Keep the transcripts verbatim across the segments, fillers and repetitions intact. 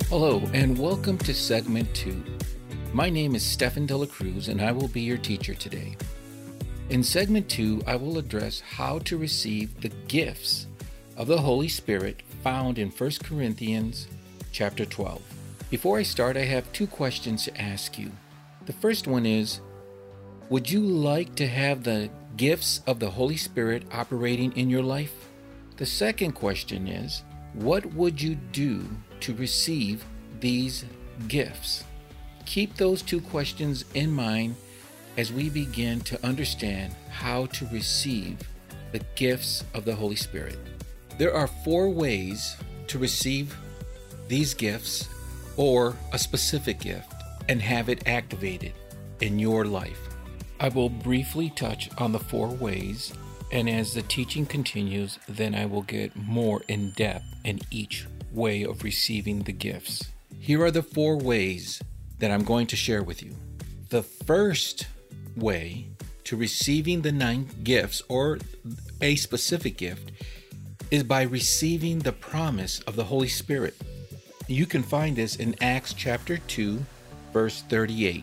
Hello, and welcome to segment two. My name is Stefan De La Cruz, and I will be your teacher today. In segment two, I will address how to receive the gifts of the Holy Spirit found in First Corinthians chapter twelve. Before I start, I have two questions to ask you. The first one is, would you like to have the gifts of the Holy Spirit operating in your life? The second question is, what would you do to receive these gifts? Keep those two questions in mind as we begin to understand how to receive the gifts of the Holy Spirit. There are four ways to receive these gifts or a specific gift and have it activated in your life. I will briefly touch on the four ways, and as the teaching continues, then I will get more in depth in each way of receiving the gifts. Here are the four ways that I'm going to share with you. The first way to receiving the nine gifts or a specific gift is by receiving the promise of the Holy Spirit. You can find this in Acts chapter two, verse thirty-eight.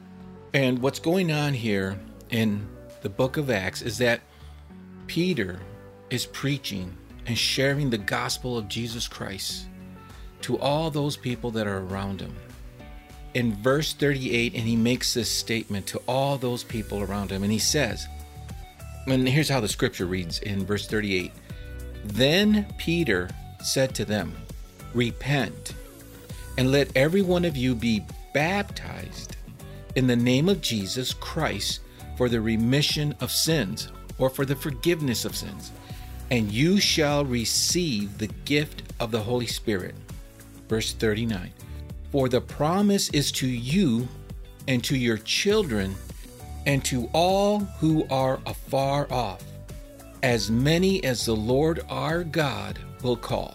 And what's going on here in the book of Acts is that Peter is preaching and sharing the gospel of Jesus Christ to all those people that are around him. In verse thirty-eight, and he makes this statement to all those people around him, and he says, and here's how the scripture reads in verse thirty-eight, "Then Peter said to them, Repent, and let every one of you be baptized in the name of Jesus Christ for the remission of sins," or for the forgiveness of sins, "and you shall receive the gift of the Holy Spirit." Verse thirty-nine, "For the promise is to you and to your children and to all who are afar off, as many as the Lord our God will call."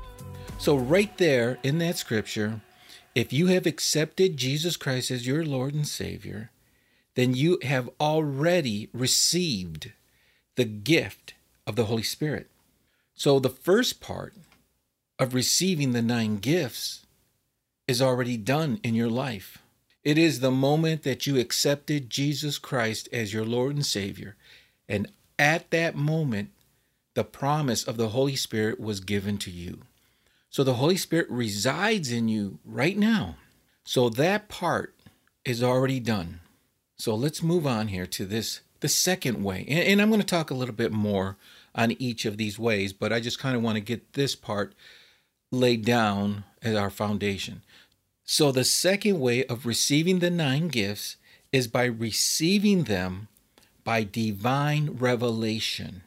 So right there in that scripture, if you have accepted Jesus Christ as your Lord and Savior, then you have already received the gift of the Holy Spirit. So the first part of receiving the nine gifts is already done in your life. It is the moment that you accepted Jesus Christ as your Lord and Savior. And at that moment, the promise of the Holy Spirit was given to you. So the Holy Spirit resides in you right now. So that part is already done. So let's move on here to this, the second way. And, and I'm going to talk a little bit more on each of these ways, but I just kind of want to get this part laid down as our foundation. So the second way of receiving the nine gifts is by receiving them by divine revelation.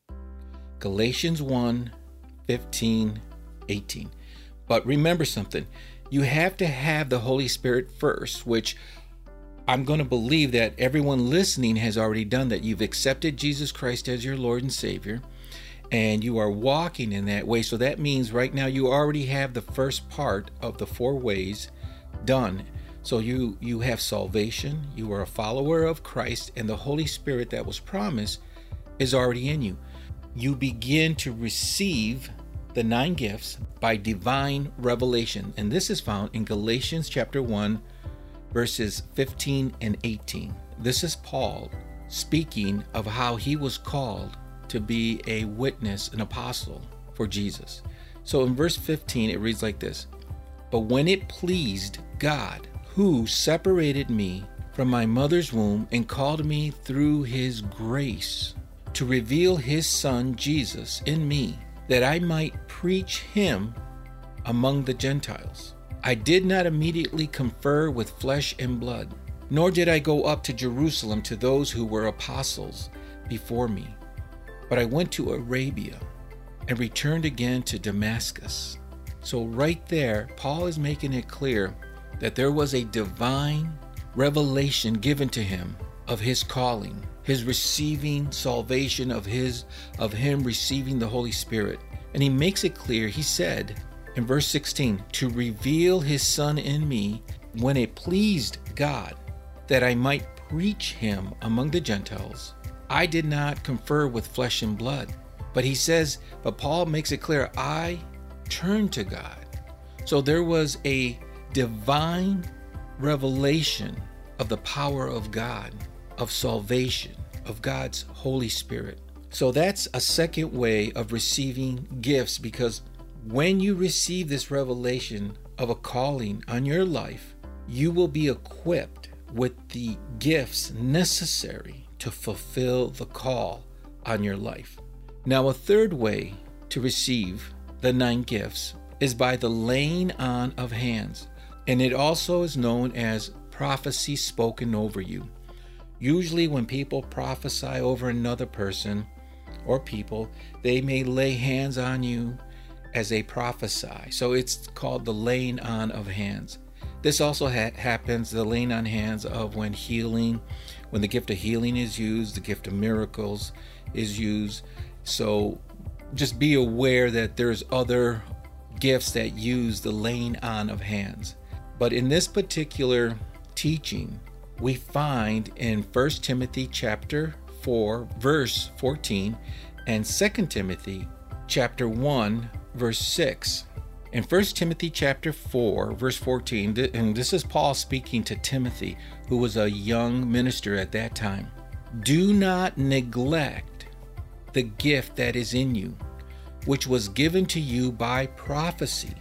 Galatians one, fifteen, eighteen. But remember something, you have to have the Holy Spirit first, which I'm going to believe that everyone listening has already done that. You've accepted Jesus Christ as your Lord and Savior, and you are walking in that way. So that means right now you already have the first part of the four ways done. So you, you have salvation, you are a follower of Christ, and the Holy Spirit that was promised is already in you. You begin to receive the nine gifts by divine revelation. And this is found in Galatians chapter one, verses fifteen and eighteen. This is Paul speaking of how he was called to be a witness, an apostle for Jesus. So in verse fifteen, it reads like this, "But when it pleased God, who separated me from my mother's womb and called me through his grace to reveal his Son Jesus in me, that I might preach him among the Gentiles, I did not immediately confer with flesh and blood, nor did I go up to Jerusalem to those who were apostles before me, but I went to Arabia and returned again to Damascus." So right there, Paul is making it clear that there was a divine revelation given to him of his calling, his receiving salvation, of his of him receiving the Holy Spirit. And he makes it clear, he said in verse sixteen, "To reveal his Son in me, when it pleased God, that I might preach him among the Gentiles. I did not confer with flesh and blood." But he says, but Paul makes it clear, I turned to God. So there was a divine revelation of the power of God, of salvation, of God's Holy Spirit. So that's a second way of receiving gifts, because when you receive this revelation of a calling on your life, you will be equipped with the gifts necessary to fulfill the call on your life. Now, a third way to receive the nine gifts is by the laying on of hands, and it also is known as prophecy spoken over you. Usually when people prophesy over another person or people, they may lay hands on you as they prophesy. So it's called the laying on of hands. This also ha- happens, the laying on hands of when healing, when the gift of healing is used, the gift of miracles is used. So just be aware that there's other gifts that use the laying on of hands. But in this particular teaching, we find in First Timothy chapter four, verse fourteen, and Second Timothy chapter one, verse six. In First Timothy chapter four, verse fourteen, and this is Paul speaking to Timothy, who was a young minister at that time. Do not neglect the gift that is in you, which was given to you by prophecy,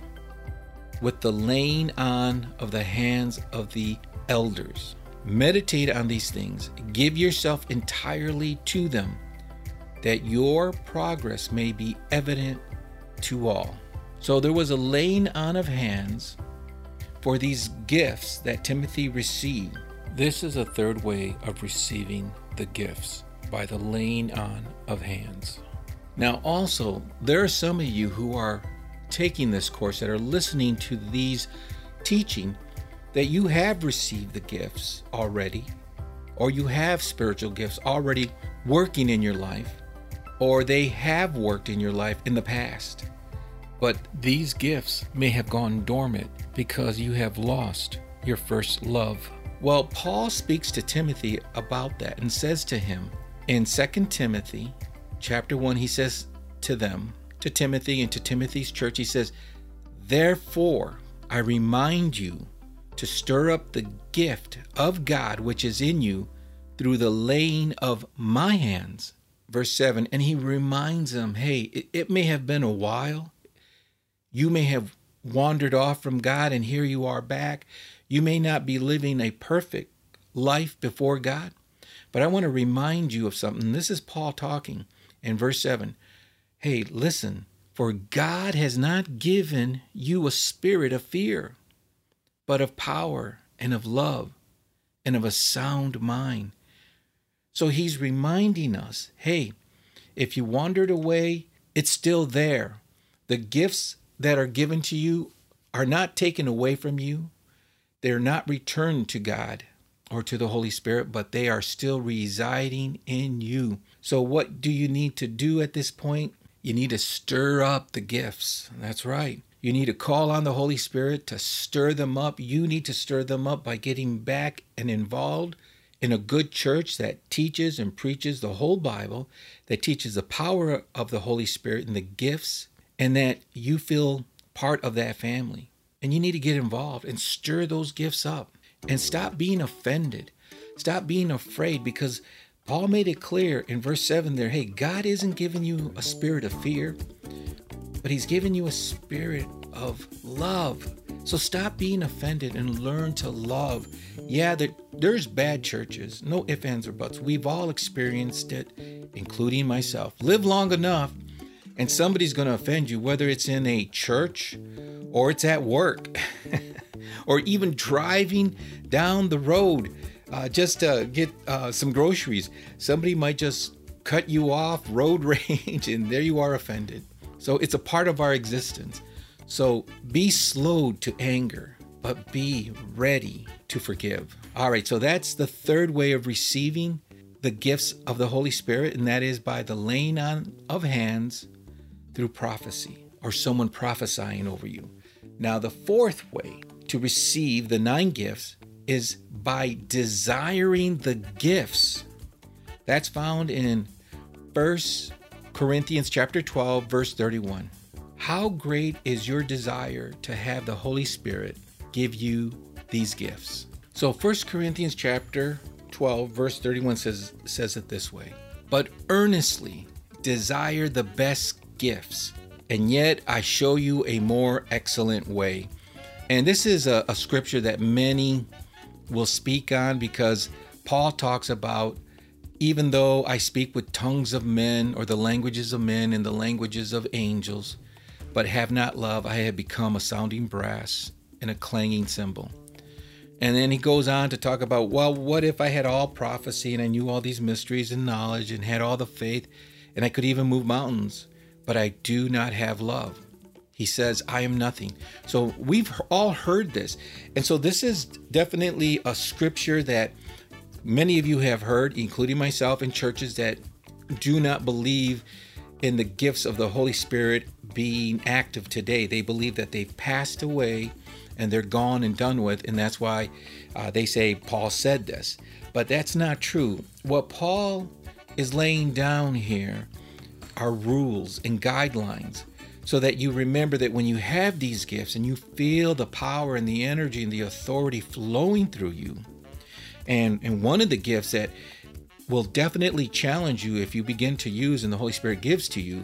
with the laying on of the hands of the elders. Meditate on these things. Give yourself entirely to them, that your progress may be evident to all. So there was a laying on of hands for these gifts that Timothy received. This is a third way of receiving the gifts, by the laying on of hands. Now also, there are some of you who are taking this course, that are listening to these teaching, that you have received the gifts already, or you have spiritual gifts already working in your life, or they have worked in your life in the past. But these gifts may have gone dormant because you have lost your first love. Well, Paul speaks to Timothy about that and says to him in Second Timothy chapter one, he says to them, to Timothy and to Timothy's church, he says, therefore, I remind you to stir up the gift of God which is in you through the laying of my hands. Verse seven, and he reminds them, hey, it, it may have been a while. You may have wandered off from God, and here you are back. You may not be living a perfect life before God, but I want to remind you of something. This is Paul talking in verse seven. Hey, listen, for God has not given you a spirit of fear, but of power and of love and of a sound mind. So he's reminding us, hey, if you wandered away, it's still there. The gifts that are given to you are not taken away from you. They're not returned to God or to the Holy Spirit, but they are still residing in you. So what do you need to do at this point? You need to stir up the gifts. That's right. You need to call on the Holy Spirit to stir them up. You need to stir them up by getting back and involved in a good church that teaches and preaches the whole Bible, that teaches the power of the Holy Spirit and the gifts, and that you feel part of that family. And you need to get involved and stir those gifts up and stop being offended. Stop being afraid, because Paul made it clear in verse seven there, hey, God isn't giving you a spirit of fear, but he's giving you a spirit of love. So stop being offended and learn to love. Yeah, there, there's bad churches, no ifs, ands, or buts. We've all experienced it, including myself. Live long enough, and somebody's going to offend you, whether it's in a church or it's at work or even driving down the road uh, just to get uh, some groceries. Somebody might just cut you off, road rage, and there you are offended. So it's a part of our existence. So be slow to anger, but be ready to forgive. All right, so that's the third way of receiving the gifts of the Holy Spirit, and that is by the laying on of hands through prophecy, or someone prophesying over you. Now, the fourth way to receive the nine gifts is by desiring the gifts. That's found in First Corinthians chapter twelve, verse thirty-one. How great is your desire to have the Holy Spirit give you these gifts? So First Corinthians chapter twelve, verse thirty-one says, says it this way. But earnestly desire the best gifts, and yet I show you a more excellent way. And this is a, a scripture that many will speak on, because Paul talks about, even though I speak with tongues of men, or the languages of men and the languages of angels, but have not love, I have become a sounding brass and a clanging cymbal. And then he goes on to talk about, well, what if I had all prophecy and I knew all these mysteries and knowledge and had all the faith and I could even move mountains, but I do not have love? He says, I am nothing. So we've all heard this. And so this is definitely a scripture that many of you have heard, including myself, in churches that do not believe in the gifts of the Holy Spirit being active today. They believe that they've passed away and they're gone and done with, and that's why uh, they say Paul said this. But that's not true. What Paul is laying down here are rules and guidelines, so that you remember that when you have these gifts and you feel the power and the energy and the authority flowing through you, and, and one of the gifts that will definitely challenge you if you begin to use and the Holy Spirit gives to you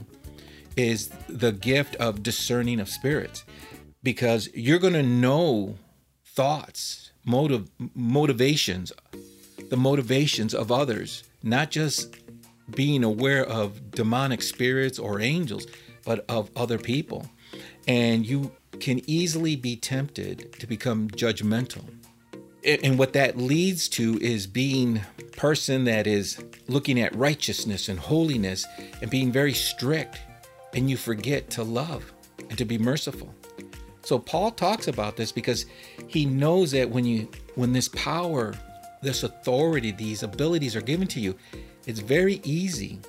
is the gift of discerning of spirits. Because you're going to know thoughts, motive, motivations, the motivations of others, not just being aware of demonic spirits or angels, but of other people. And you can easily be tempted to become judgmental. And what that leads to is being a person that is looking at righteousness and holiness and being very strict, and you forget to love and to be merciful. So Paul talks about this because he knows that when you, when this power, this authority, these abilities are given to you, it's very easy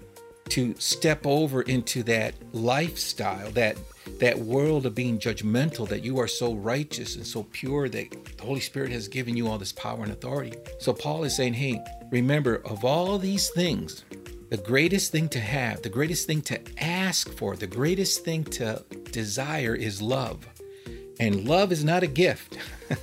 to step over into that lifestyle, that that world of being judgmental, that you are so righteous and so pure that the Holy Spirit has given you all this power and authority. So Paul is saying, hey, remember, of all these things, the greatest thing to have, the greatest thing to ask for, the greatest thing to desire is love. And love is not a gift.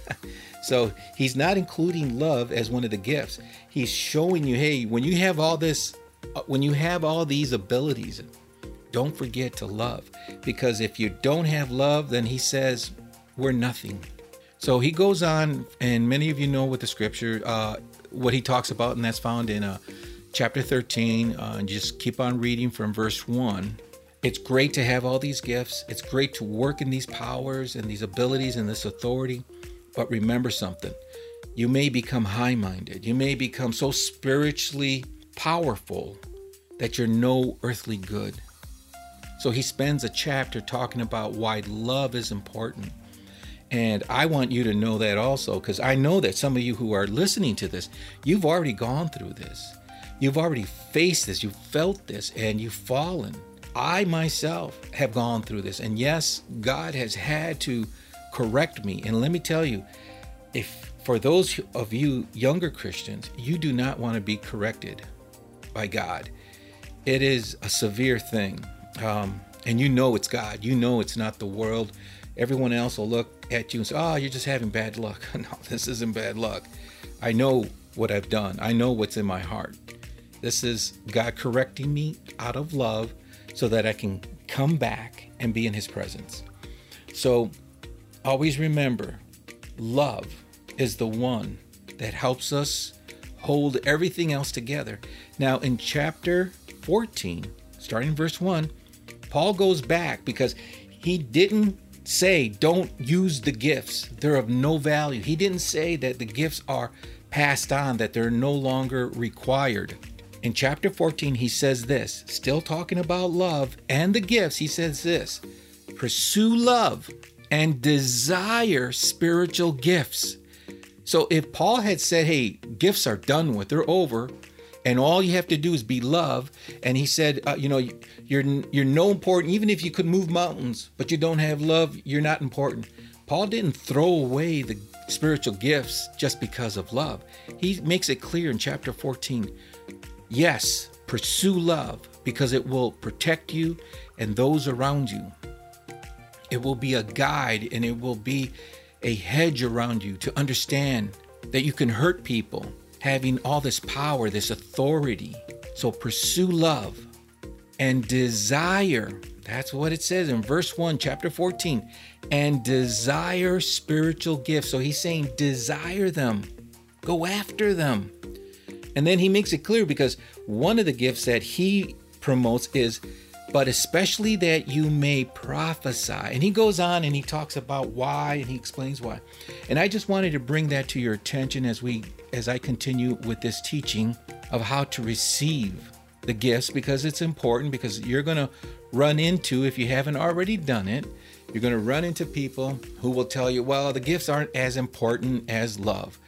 So he's not including love as one of the gifts. He's showing you, hey, when you have all this, when you have all these abilities, don't forget to love. Because if you don't have love, then he says, we're nothing. So he goes on, and many of you know what the scripture, uh, what he talks about, and that's found in uh, chapter thirteen. Uh, and just keep on reading from verse one. It's great to have all these gifts. It's great to work in these powers and these abilities and this authority. But remember something. You may become high-minded. You may become so spiritually powerful that you're no earthly good. So he spends a chapter talking about why love is important. And I want you to know that also, because I know that some of you who are listening to this, you've already gone through this. You've already faced this. You've felt this, and you've fallen. I myself have gone through this. And yes, God has had to correct me. And let me tell you, if for those of you younger Christians, you do not want to be corrected by God. It is a severe thing. Um, and you know it's God. You know it's not the world. Everyone else will look at you and say, oh, you're just having bad luck. No, this isn't bad luck. I know what I've done. I know what's in my heart. This is God correcting me out of love so that I can come back and be in his presence. So always remember, love is the one that helps us hold everything else together. Now in chapter fourteen, starting in verse one, Paul goes back because he didn't say don't use the gifts. They're of no value. He didn't say that the gifts are passed on, that they're no longer required. In chapter fourteen, he says this, still talking about love and the gifts. He says this, pursue love and desire spiritual gifts. So if Paul had said, hey, gifts are done with, they're over, and all you have to do is be love, and he said, uh, you know, you're you're no important, even if you could move mountains, but you don't have love, you're not important. Paul didn't throw away the spiritual gifts just because of love. He makes it clear in chapter fourteen, yes, pursue love because it will protect you and those around you. It will be a guide, and it will be a hedge around you to understand that you can hurt people, having all this power, this authority. So pursue love and desire. That's what it says in verse one, chapter fourteen, and desire spiritual gifts. So he's saying desire them, go after them. And then he makes it clear, because one of the gifts that he promotes is, but especially that you may prophesy. And he goes on and he talks about why, and he explains why. And I just wanted to bring that to your attention as we, as I continue with this teaching of how to receive the gifts, because it's important, because you're going to run into, if you haven't already done it, you're going to run into people who will tell you, well, the gifts aren't as important as love.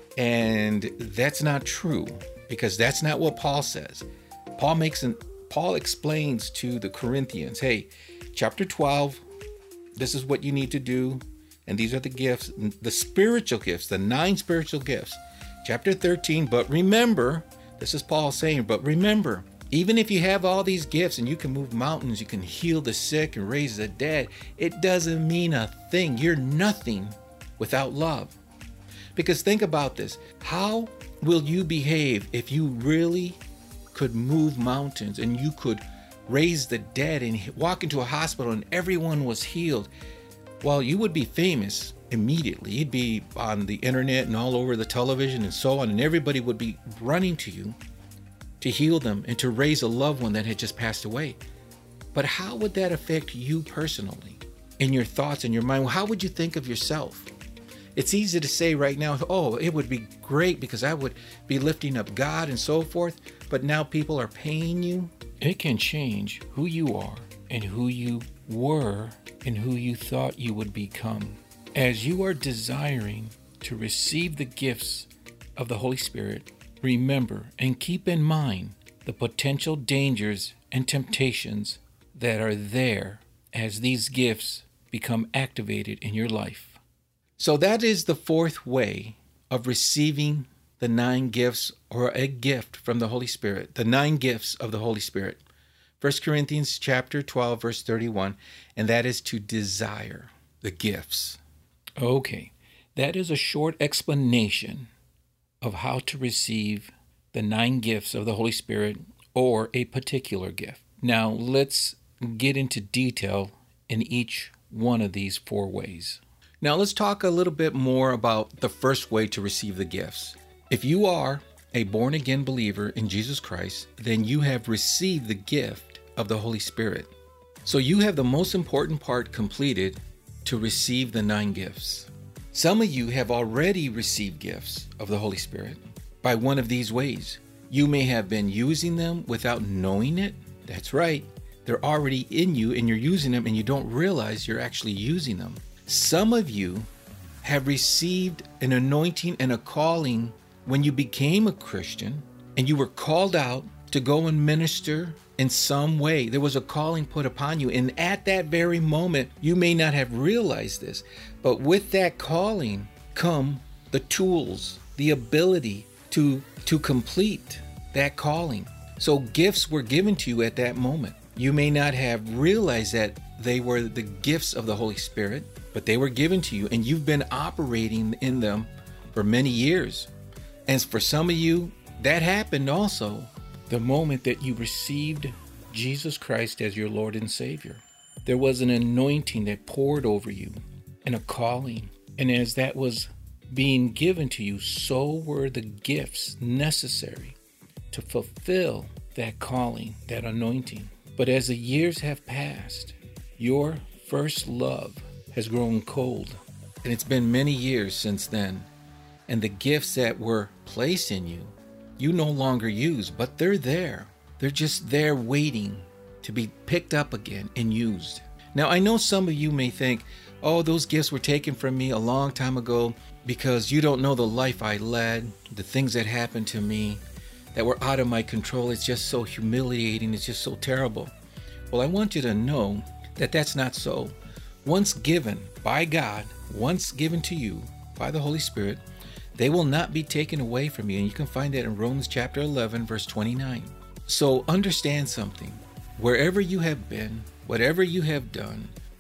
And that's not true, because that's not what Paul says. Paul makes an Paul explains to the Corinthians, hey, chapter twelve, this is what you need to do. And these are the gifts, the spiritual gifts, the nine spiritual gifts. Chapter thirteen, but remember, this is Paul saying, but remember, even if you have all these gifts and you can move mountains, you can heal the sick and raise the dead, it doesn't mean a thing. You're nothing without love. Because think about this. How will you behave if you really could move mountains and you could raise the dead and walk into a hospital and everyone was healed? Well, you would be famous immediately. You'd be on the internet and all over the television and so on, and everybody would be running to you to heal them and to raise a loved one that had just passed away. But how would that affect you personally, in your thoughts and your mind? How would you think of yourself? It's easy to say right now, oh, it would be great because I would be lifting up God and so forth. But now people are paying you. It can change who you are and who you were and who you thought you would become. As you are desiring to receive the gifts of the Holy Spirit, remember and keep in mind the potential dangers and temptations that are there as these gifts become activated in your life. So that is the fourth way of receiving the nine gifts, or a gift from the Holy Spirit, the nine gifts of the Holy Spirit. First Corinthians chapter twelve, verse thirty-one, and that is to desire the gifts. Okay, that is a short explanation of how to receive the nine gifts of the Holy Spirit, or a particular gift. Now let's get into detail in each one of these four ways. Now let's talk a little bit more about the first way to receive the gifts. If you are a born-again believer in Jesus Christ, then you have received the gift of the Holy Spirit. So you have the most important part completed to receive the nine gifts. Some of you have already received gifts of the Holy Spirit by one of these ways. You may have been using them without knowing it. That's right. They're already in you and you're using them and you don't realize you're actually using them. Some of you have received an anointing and a calling when you became a Christian and you were called out to go and minister in some way. There was a calling put upon you. And at that very moment, you may not have realized this, but with that calling come the tools, the ability to, to complete that calling. So gifts were given to you at that moment. You may not have realized that they were the gifts of the Holy Spirit, but they were given to you and you've been operating in them for many years. And for some of you, that happened also the moment that you received Jesus Christ as your Lord and Savior. There was an anointing that poured over you and a calling. And as that was being given to you, so were the gifts necessary to fulfill that calling, that anointing. But as the years have passed, your first love has grown cold. And it's been many years since then. And the gifts that were placed in you, you no longer use, but they're there. They're just there waiting to be picked up again and used. Now, I know some of you may think, oh, those gifts were taken from me a long time ago because you don't know the life I led, the things that happened to me that were out of my control. It's just so humiliating. It's just so terrible. Well, I want you to know that that's not so. Once given by God, once given to you by the Holy Spirit, they will not be taken away from you. And you can find that in Romans chapter eleven, verse twenty-nine. So understand something. Wherever you have been, whatever you have done,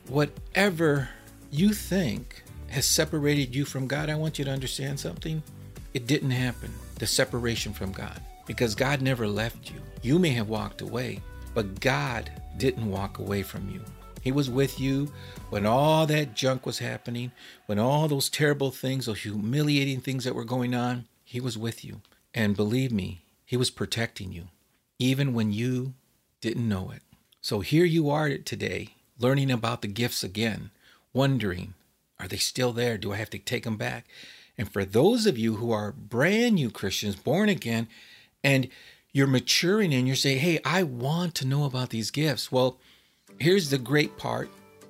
whatever you think has separated you from God, I want you to understand something. It didn't happen, the separation from God, because God never left you. You may have walked away, but God didn't walk away from you. He was with you when all that junk was happening, when all those terrible things, those humiliating things that were going on. He was with you. And believe me, he was protecting you, even when you didn't know it. So here you are today, learning about the gifts again, wondering, are they still there? Do I have to take them back? And for those of you who are brand new Christians, born again, and you're maturing and you're saying, hey, I want to know about these gifts. Well, here's the great part,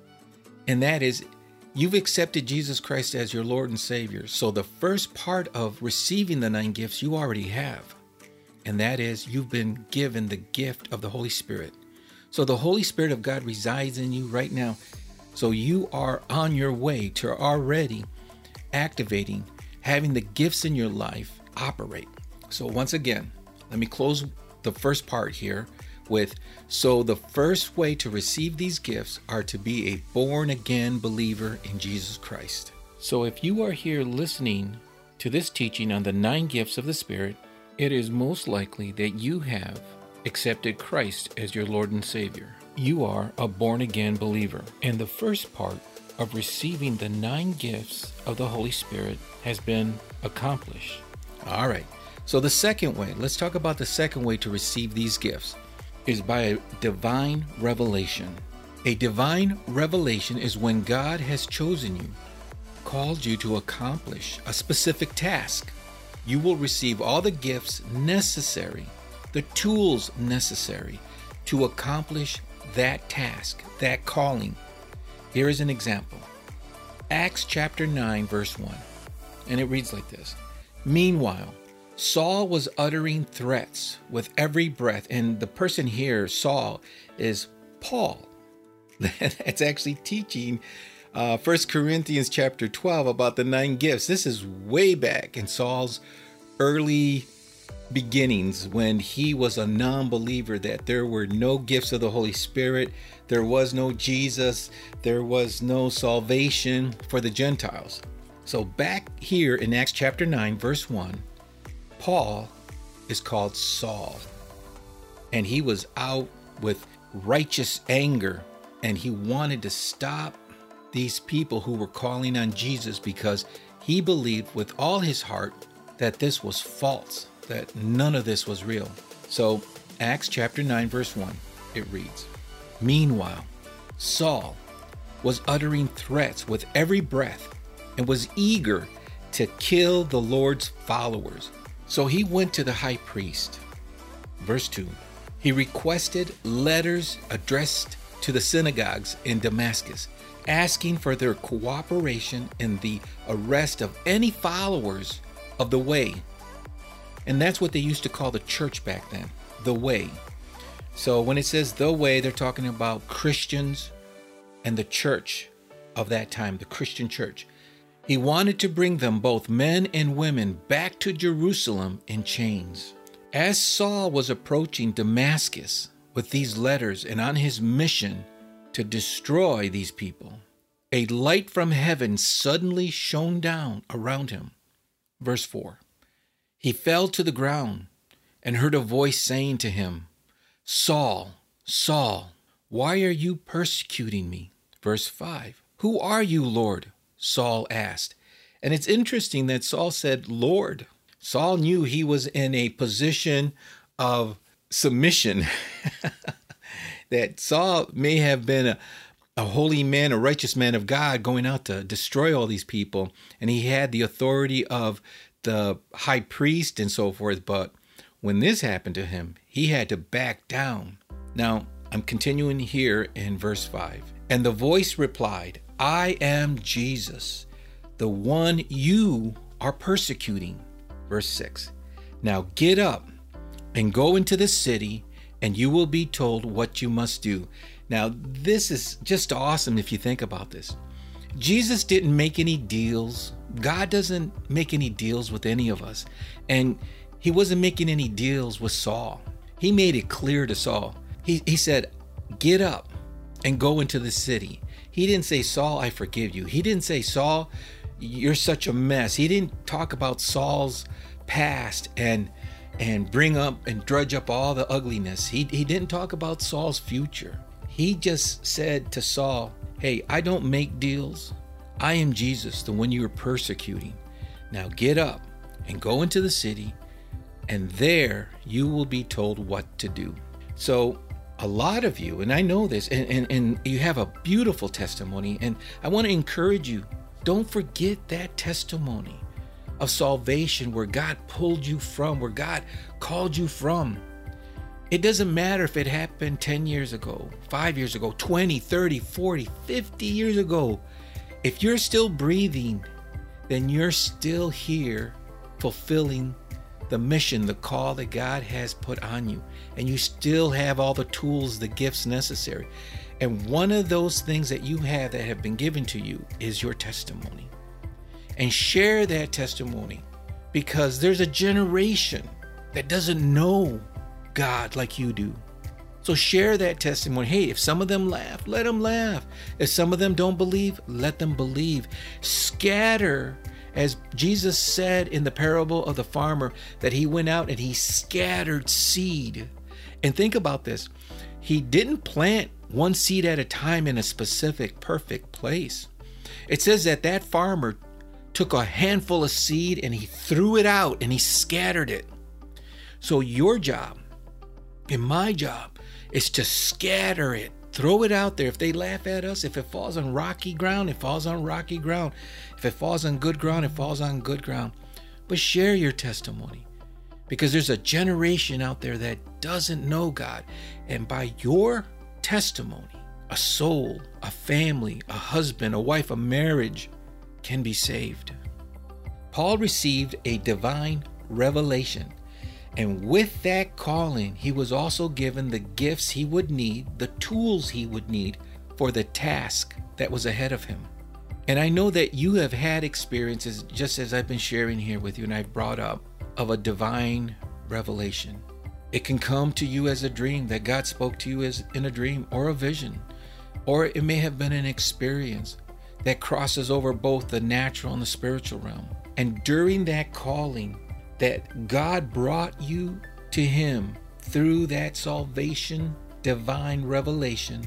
and that is you've accepted Jesus Christ as your Lord and Savior. So the first part of receiving the nine gifts you already have, and that is you've been given the gift of the Holy Spirit. So the Holy Spirit of God resides in you right now. So you are on your way to already activating, having the gifts in your life operate. So once again, let me close the first part here with, so the first way to receive these gifts are to be a born again believer in Jesus Christ. So if you are here listening to this teaching on the nine gifts of the Spirit, it is most likely that you have accepted Christ as your Lord and Savior. You are a born again believer. And the first part of receiving the nine gifts of the Holy Spirit has been accomplished. All right. So the second way, let's talk about the second way to receive these gifts, is by a divine revelation. A divine revelation is when God has chosen you, called you to accomplish a specific task. You will receive all the gifts necessary, the tools necessary to accomplish that task, that calling. Here is an example. Acts chapter nine, verse one. And it reads like this. Meanwhile, Saul was uttering threats with every breath. And the person here, Saul, is Paul. That's actually teaching uh, First Corinthians chapter twelve about the nine gifts. This is way back in Saul's early beginnings when he was a non-believer, that there were no gifts of the Holy Spirit. There was no Jesus. There was no salvation for the Gentiles. So back here in Acts chapter nine, verse one, Paul is called Saul, and he was out with righteous anger, and he wanted to stop these people who were calling on Jesus because he believed with all his heart that this was false, that none of this was real. So Acts chapter nine, verse one, it reads, Meanwhile, Saul was uttering threats with every breath and was eager to kill the Lord's followers. So he went to the high priest. Verse two, he requested letters addressed to the synagogues in Damascus, asking for their cooperation in the arrest of any followers of the way. And that's what they used to call the church back then, the way. So when it says the way, they're talking about Christians and the church of that time, the Christian church. He wanted to bring them, both men and women, back to Jerusalem in chains. As Saul was approaching Damascus with these letters and on his mission to destroy these people, a light from heaven suddenly shone down around him. Verse four, he fell to the ground and heard a voice saying to him, Saul, Saul, why are you persecuting me? Verse five, who are you, Lord? Saul asked. And it's interesting that Saul said, Lord. Saul knew he was in a position of submission, that Saul may have been a, a holy man, a righteous man of God going out to destroy all these people. And he had the authority of the high priest and so forth. But when this happened to him, he had to back down. Now, I'm continuing here in verse five. And the voice replied, I am Jesus, the one you are persecuting. Verse six. Now get up and go into the city, and you will be told what you must do. Now, this is just awesome if you think about this. Jesus didn't make any deals. God doesn't make any deals with any of us. And he wasn't making any deals with Saul. He made it clear to Saul. He, he said, get up and go into the city. He didn't say, Saul, I forgive you. He didn't say, Saul, you're such a mess. He didn't talk about Saul's past and and bring up and drudge up all the ugliness. He, he didn't talk about Saul's future. He just said to Saul, hey, I don't make deals. I am Jesus, the one you are persecuting. Now get up and go into the city, and there you will be told what to do. So a lot of you, and I know this, and, and, and you have a beautiful testimony, and I want to encourage you, don't forget that testimony of salvation where God pulled you from, where God called you from. It doesn't matter if it happened ten years ago, five years ago, twenty, thirty, forty, fifty years ago. If you're still breathing, then you're still here fulfilling the mission, the call that God has put on you. And you still have all the tools, the gifts necessary. And one of those things that you have that have been given to you is your testimony. And share that testimony, because there's a generation that doesn't know God like you do. So share that testimony. Hey, if some of them laugh, let them laugh. If some of them don't believe, let them believe. Scatter, as Jesus said in the parable of the farmer, that he went out and he scattered seed. And think about this. He didn't plant one seed at a time in a specific perfect place. It says that that farmer took a handful of seed and he threw it out and he scattered it. So your job and my job is to scatter it. Throw it out there. If they laugh at us, if it falls on rocky ground, it falls on rocky ground. If it falls on good ground, it falls on good ground. But share your testimony, because there's a generation out there that doesn't know God. And by your testimony, a soul, a family, a husband, a wife, a marriage can be saved. Paul received a divine revelation, and with that calling, he was also given the gifts he would need, the tools he would need for the task that was ahead of him. And I know that you have had experiences, just as I've been sharing here with you and I've brought up, of a divine revelation. It can come to you as a dream, that God spoke to you as in a dream or a vision, or it may have been an experience that crosses over both the natural and the spiritual realm. And during that calling, that God brought you to him through that salvation, divine revelation,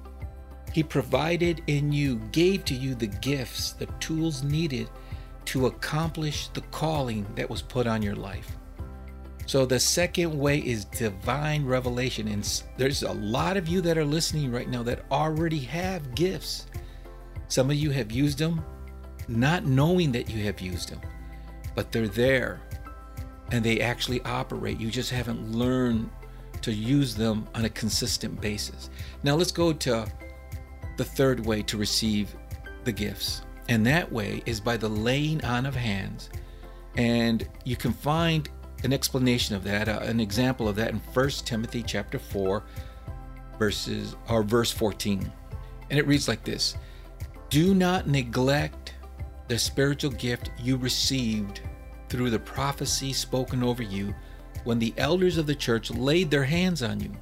he provided in you, gave to you the gifts, the tools needed to accomplish the calling that was put on your life. So the second way is divine revelation. And there's a lot of you that are listening right now that already have gifts. Some of you have used them, not knowing that you have used them, but they're there and they actually operate. You just haven't learned to use them on a consistent basis. Now let's go to the third way to receive the gifts. And that way is by the laying on of hands. And you can find an explanation of that, uh, an example of that in First Timothy chapter four, verses or verse fourteen. And it reads like this: do not neglect the spiritual gift you received through the prophecy spoken over you when the elders of the church laid their hands on you.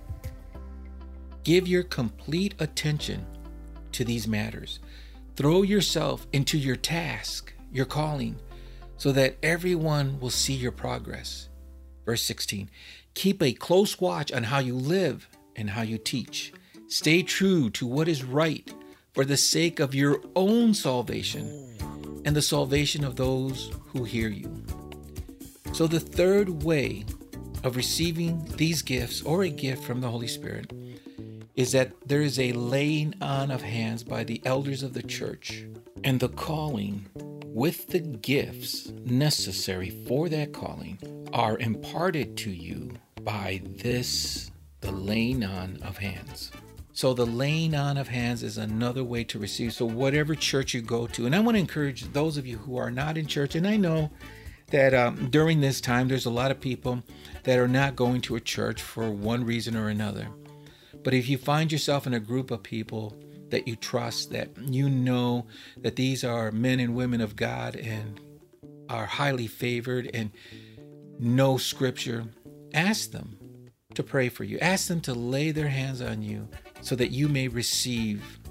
Give your complete attention to these matters. Throw yourself into your task, your calling, so that everyone will see your progress. Verse sixteen, keep a close watch on how you live and how you teach. Stay true to what is right for the sake of your own salvation and the salvation of those who hear you. So the third way of receiving these gifts, or a gift from the Holy Spirit, is that there is a laying on of hands by the elders of the church, and the calling with the gifts necessary for that calling are imparted to you by this, the laying on of hands. So the laying on of hands is another way to receive. So whatever church you go to, and I want to encourage those of you who are not in church, and I know that um, during this time there's a lot of people that are not going to a church for one reason or another. But if you find yourself in a group of people that you trust, that you know that these are men and women of God and are highly favored and know scripture, ask them to pray for you. Ask them to lay their hands on you so that you may receive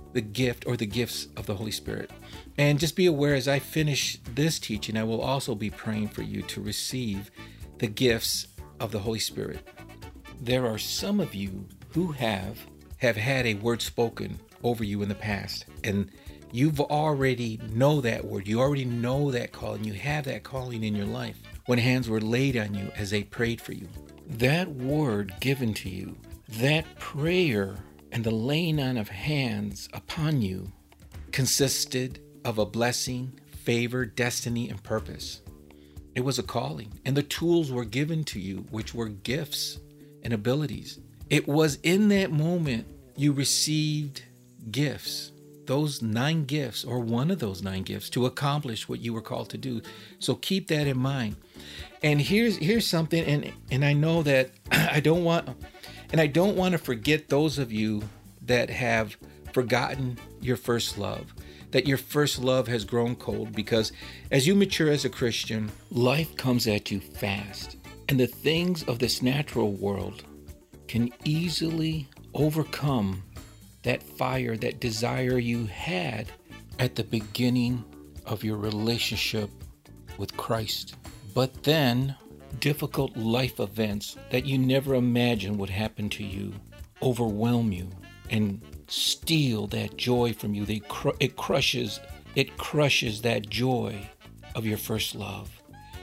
the gift or the gifts of the Holy Spirit. And just be aware, as I finish this teaching, I will also be praying for you to receive the gifts of the Holy Spirit. There are some of you who have have had a word spoken over you in the past, and you've already know that word. You already know that calling. You have that calling in your life when hands were laid on you as they prayed for you. That word given to you, that prayer and the laying on of hands upon you consisted of a blessing, favor, destiny, and purpose. It was a calling, and the tools were given to you, which were gifts and abilities. It was in that moment you received gifts, those nine gifts, or one of those nine gifts, to accomplish what you were called to do. So keep that in mind. And here's here's something, and and I know that I don't want, and I don't want to forget those of you that have forgotten your first love, that your first love has grown cold, because as you mature as a Christian, life comes at you fast, and the things of this natural world can easily overcome that fire, that desire you had at the beginning of your relationship with Christ. But then difficult life events that you never imagined would happen to you overwhelm you and steal that joy from you. They cr- it crushes, it crushes that joy of your first love.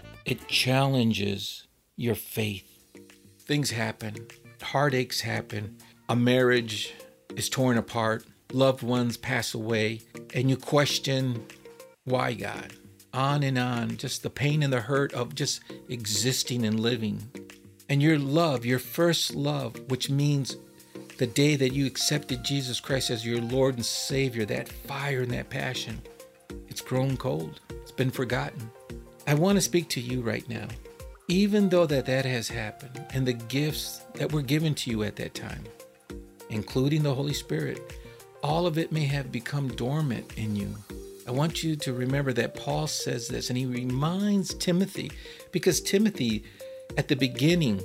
It challenges your faith. Things happen, heartaches happen, a marriage is torn apart, loved ones pass away, and you question, why, God? On and on, just the pain and the hurt of just existing and living. And your love, your first love, which means the day that you accepted Jesus Christ as your Lord and Savior, that fire and that passion, it's grown cold. It's been forgotten. I want to speak to you right now. Even though that that has happened, and the gifts that were given to you at that time, including the Holy Spirit, all of it may have become dormant in you. I want you to remember that Paul says this, and he reminds Timothy, because Timothy at the beginning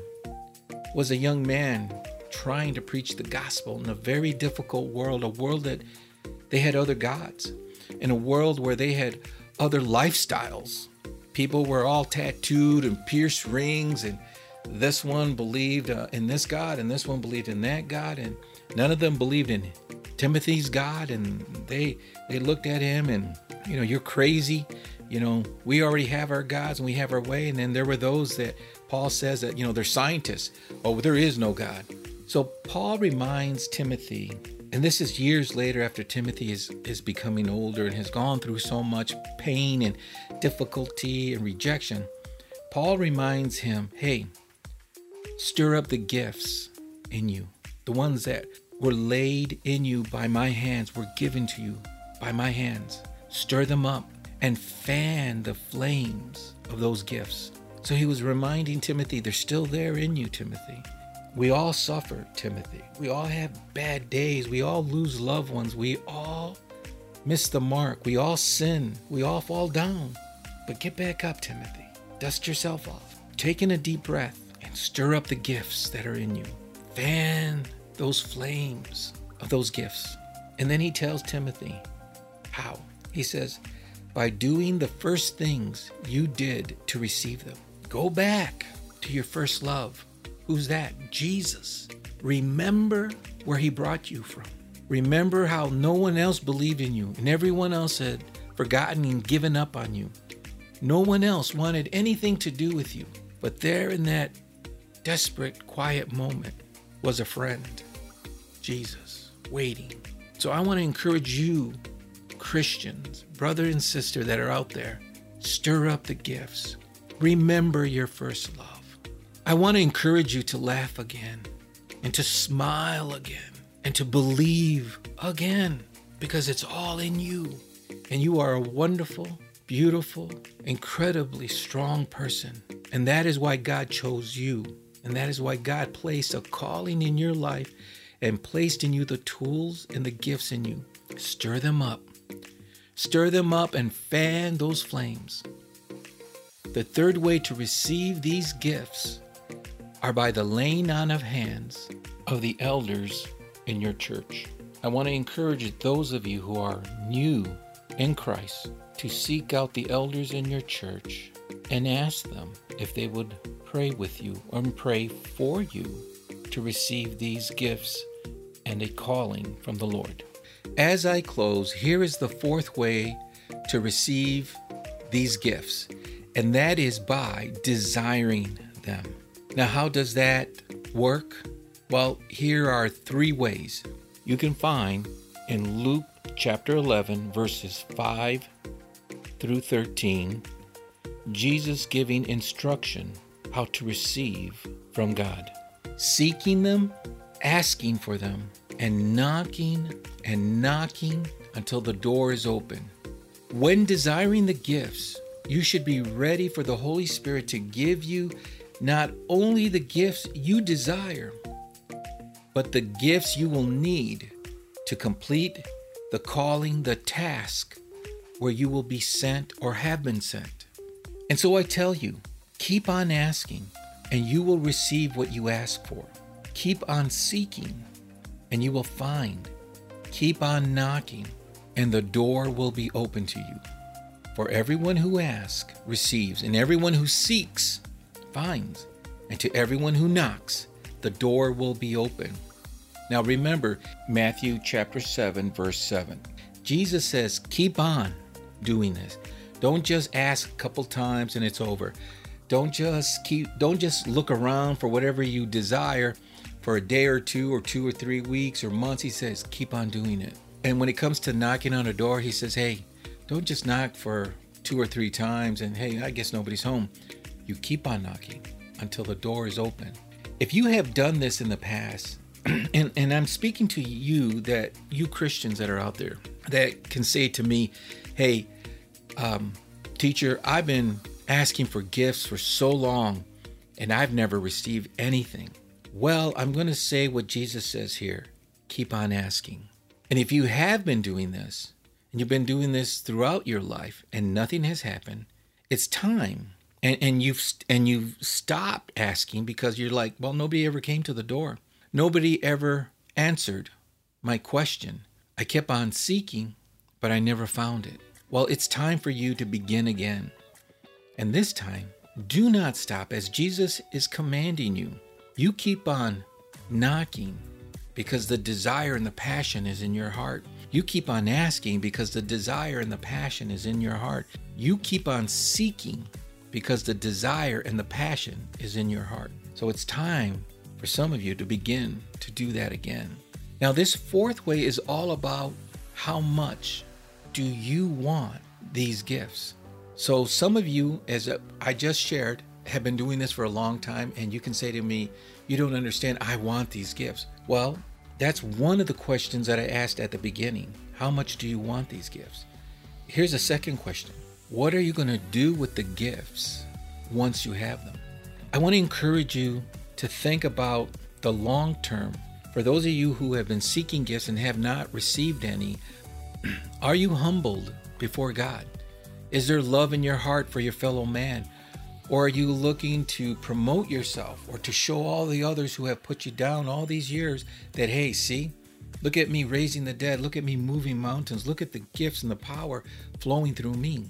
was a young man trying to preach the gospel in a very difficult world, a world that they had other gods, in a world where they had other lifestyles. People were all tattooed and pierced rings, and this one believed uh, in this God, and this one believed in that God, and none of them believed in Timothy's God. And they they looked at him and, you know, you're crazy. You know, we already have our gods and we have our way. And then there were those that Paul says that, you know, they're scientists. Oh, there is no God. So Paul reminds Timothy, and this is years later after Timothy is, is becoming older and has gone through so much pain and difficulty and rejection. Paul reminds him, hey, stir up the gifts in you, the ones that were laid in you by my hands, were given to you by my hands. Stir them up and fan the flames of those gifts. So he was reminding Timothy, they're still there in you, Timothy. We all suffer, Timothy. We all have bad days. We all lose loved ones. We all miss the mark. We all sin. We all fall down. But get back up, Timothy. Dust yourself off. Take in a deep breath and stir up the gifts that are in you. Fan those flames of those gifts. And then he tells Timothy how. He says, by doing the first things you did to receive them. Go back to your first love. Who's that? Jesus. Remember where he brought you from. Remember how no one else believed in you and everyone else had forgotten and given up on you. No one else wanted anything to do with you. But there in that desperate, quiet moment was a friend, Jesus, waiting. So I want to encourage you, Christians, brother and sister that are out there, stir up the gifts. Remember your first love. I want to encourage you to laugh again and to smile again and to believe again, because it's all in you. And you are a wonderful, beautiful, incredibly strong person. And that is why God chose you. And that is why God placed a calling in your life and placed in you the tools and the gifts in you. Stir them up. Stir them up and fan those flames. The third way to receive these gifts are by the laying on of hands of the elders in your church. I want to encourage those of you who are new in Christ to seek out the elders in your church and ask them if they would pray with you or pray for you to receive these gifts and a calling from the Lord. As I close, here is the fourth way to receive these gifts, and that is by desiring them. Now, how does that work? Well, here are three ways you can find in Luke chapter eleven, verses five through thirteen, Jesus giving instruction how to receive from God. Seeking them, asking for them, and knocking and knocking until the door is open. When desiring the gifts, you should be ready for the Holy Spirit to give you not only the gifts you desire, but the gifts you will need to complete the calling, the task where you will be sent or have been sent. And so I tell you, keep on asking and you will receive what you ask for. Keep on seeking and you will find. Keep on knocking and the door will be open to you. For everyone who asks receives, and everyone who seeks finds, and to everyone who knocks, the door will be open. Now remember Matthew chapter seven, verse seven. Jesus says, keep on doing this. Don't just ask a couple times and it's over. Don't just keep, don't just look around for whatever you desire for a day or two or two or three weeks or months. He says, keep on doing it. And when it comes to knocking on a door, he says, hey, don't just knock for two or three times and hey, I guess nobody's home. You keep on knocking until the door is open. If you have done this in the past, and, and I'm speaking to you, that you Christians that are out there that can say to me, hey, um, teacher, I've been asking for gifts for so long and I've never received anything. Well, I'm going to say what Jesus says here. Keep on asking. And if you have been doing this, and you've been doing this throughout your life and nothing has happened, it's time. And, and you've and you've stopped asking because you're like, well, nobody ever came to the door. Nobody ever answered my question. I kept on seeking, but I never found it. Well, it's time for you to begin again. And this time, do not stop as Jesus is commanding you. You keep on knocking because the desire and the passion is in your heart. You keep on asking because the desire and the passion is in your heart. You keep on seeking because the desire and the passion is in your heart. So it's time for some of you to begin to do that again. Now, this fourth way is all about how much do you want these gifts. So some of you, as I just shared, have been doing this for a long time, and you can say to me, you don't understand, I want these gifts. Well, that's one of the questions that I asked at the beginning. How much do you want these gifts? Here's a second question. What are you going to do with the gifts once you have them? I want to encourage you to think about the long term. For those of you who have been seeking gifts and have not received any, are you humbled before God? Is there love in your heart for your fellow man? Or are you looking to promote yourself or to show all the others who have put you down all these years that, hey, see, look at me raising the dead. Look at me moving mountains. Look at the gifts and the power flowing through me.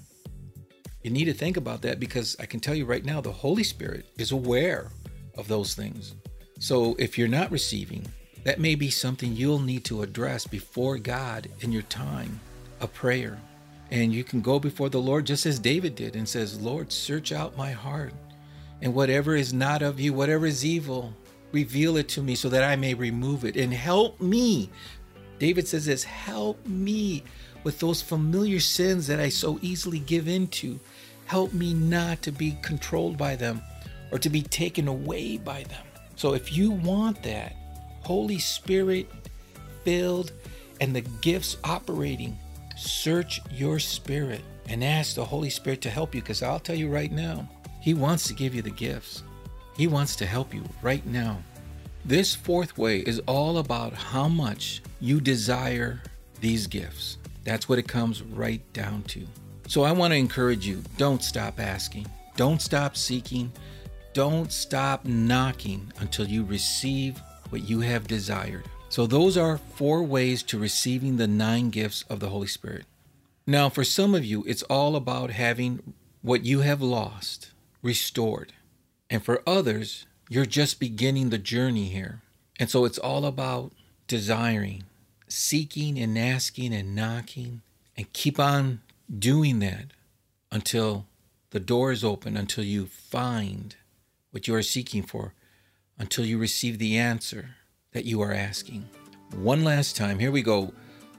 You need to think about that, because I can tell you right now, the Holy Spirit is aware of those things. So if you're not receiving, that may be something you'll need to address before God in your time of prayer. And you can go before the Lord just as David did and says, Lord, search out my heart, and whatever is not of you, whatever is evil, reveal it to me so that I may remove it, and help me. David says this, help me with those familiar sins that I so easily give into. Help me not to be controlled by them or to be taken away by them. So if you want that Holy Spirit filled and the gifts operating, search your spirit and ask the Holy Spirit to help you, because I'll tell you right now, He wants to give you the gifts. He wants to help you right now. This fourth way is all about how much you desire these gifts. That's what it comes right down to. So I want to encourage you, don't stop asking. Don't stop seeking. Don't stop knocking until you receive what you have desired. So those are four ways to receiving the nine gifts of the Holy Spirit. Now, for some of you, it's all about having what you have lost restored. And for others, you're just beginning the journey here. And so it's all about desiring, seeking and asking and knocking, and keep on doing that until the door is open, until you find what you are seeking for, until you receive the answer that you are asking. One last time, here we go.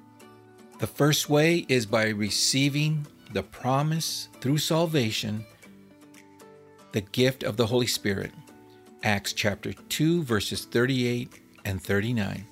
The first way is by receiving the promise through salvation, the gift of the Holy Spirit. Acts chapter two, verses thirty-eight and thirty-nine.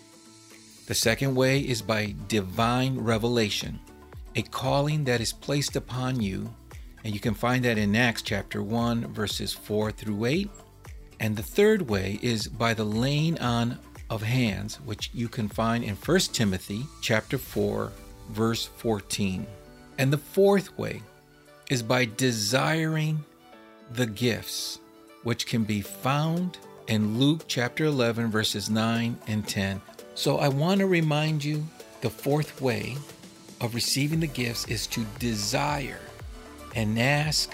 The second way is by divine revelation, a calling that is placed upon you, and you can find that in Acts chapter one, verses four through eight. And the third way is by the laying on of hands, which you can find in First Timothy chapter four, verse fourteen. And the fourth way is by desiring the gifts, which can be found in Luke chapter eleven, verses nine and ten. So I want to remind you, the fourth way of receiving the gifts is to desire and ask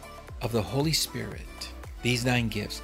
of the Holy Spirit these nine gifts.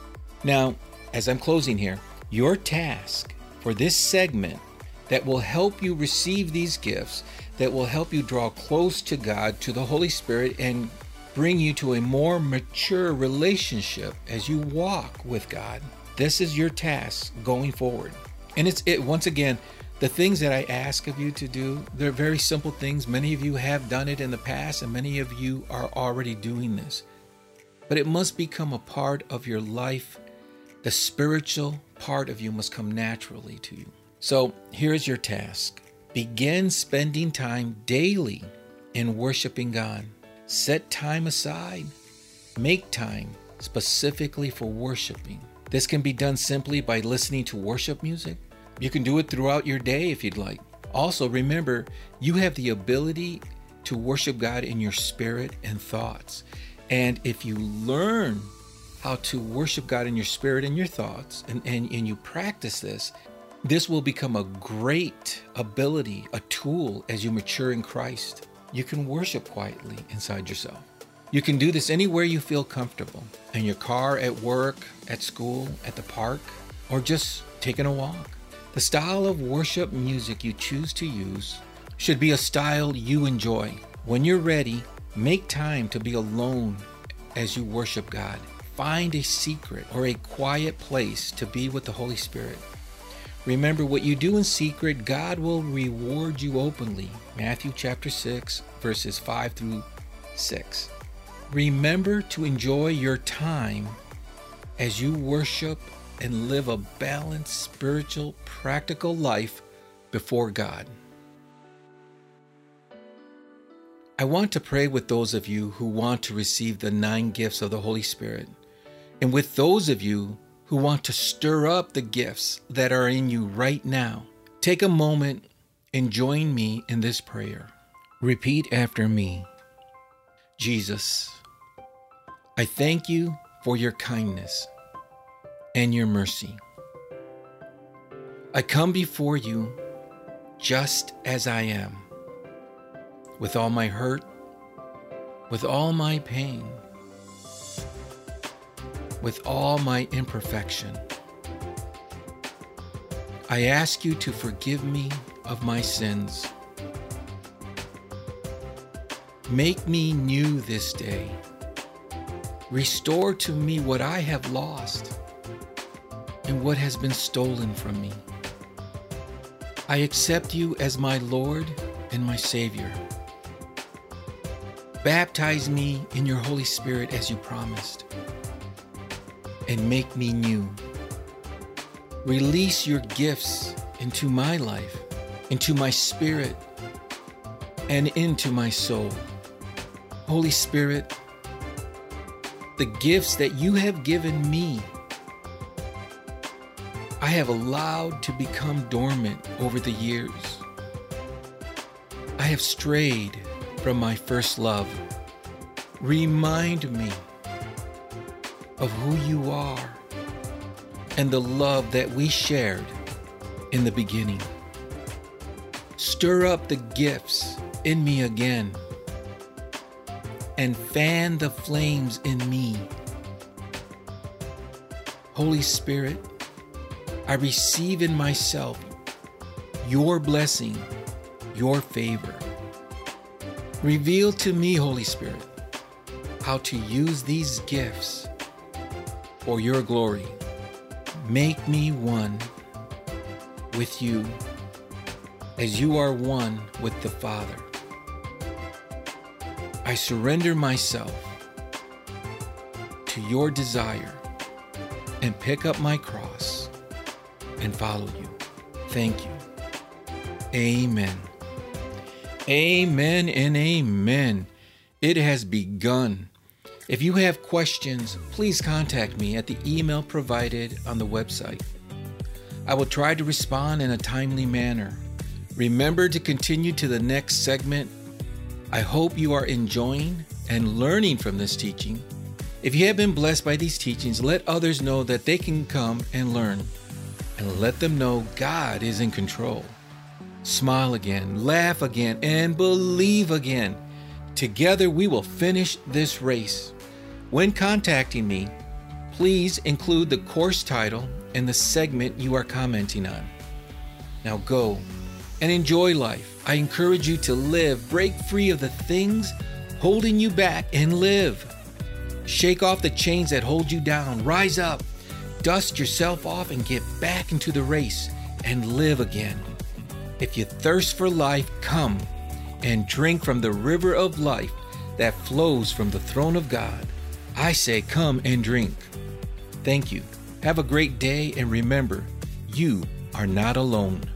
Now, as I'm closing here, your task for this segment that will help you receive these gifts, that will help you draw close to God, to the Holy Spirit, and bring you to a more mature relationship as you walk with God. This is your task going forward. And it's it once again, the things that I ask of you to do, they're very simple things. Many of you have done it in the past, and many of you are already doing this. But it must become a part of your life. The spiritual part of you must come naturally to you. So here's your task. Begin spending time daily in worshiping God. Set time aside. Make time specifically for worshiping. This can be done simply by listening to worship music. You can do it throughout your day if you'd like. Also, remember, you have the ability to worship God in your spirit and thoughts. And if you learn how to worship God in your spirit and your thoughts, and, and, and you practice this, this will become a great ability, a tool as you mature in Christ. You can worship quietly inside yourself. You can do this anywhere you feel comfortable, in your car, at work, at school, at the park, or just taking a walk. The style of worship music you choose to use should be a style you enjoy. When you're ready, make time to be alone as you worship God. Find a secret or a quiet place to be with the Holy Spirit. Remember, what you do in secret, God will reward you openly. Matthew chapter six, verses five through six. Remember to enjoy your time as you worship and live a balanced, spiritual, practical life before God. I want to pray with those of you who want to receive the nine gifts of the Holy Spirit, and with those of you who want to stir up the gifts that are in you right now. Take a moment and join me in this prayer. Repeat after me. Jesus, I thank you for your kindness and your mercy. I come before you just as I am, with all my hurt, with all my pain, with all my imperfection. I ask you to forgive me of my sins. Make me new this day. Restore to me what I have lost and what has been stolen from me. I accept you as my Lord and my Savior. Baptize me in your Holy Spirit as you promised, and make me new. Release your gifts into my life, into my spirit, and into my soul. Holy Spirit, the gifts that you have given me, I have allowed to become dormant over the years. I have strayed from my first love. Remind me of who you are and the love that we shared in the beginning. Stir up the gifts in me again and fan the flames in me. Holy Spirit, I receive in myself your blessing, your favor. Reveal to me, Holy Spirit, how to use these gifts for your glory. Make me one with you as you are one with the Father. I surrender myself to your desire and pick up my cross and follow you. Thank you. Amen. Amen and amen. It has begun. If you have questions, please contact me at the email provided on the website. I will try to respond in a timely manner. Remember to continue to the next segment. I hope you are enjoying and learning from this teaching. If you have been blessed by these teachings, let others know that they can come and learn, and let them know God is in control. Smile again, laugh again, and believe again. Together we will finish this race. When contacting me, please include the course title and the segment you are commenting on. Now go and enjoy life. I encourage you to live, break free of the things holding you back, and live. Shake off the chains that hold you down. Rise up, dust yourself off, and get back into the race and live again. If you thirst for life, come and drink from the river of life that flows from the throne of God. I say, come and drink. Thank you. Have a great day, and remember, you are not alone.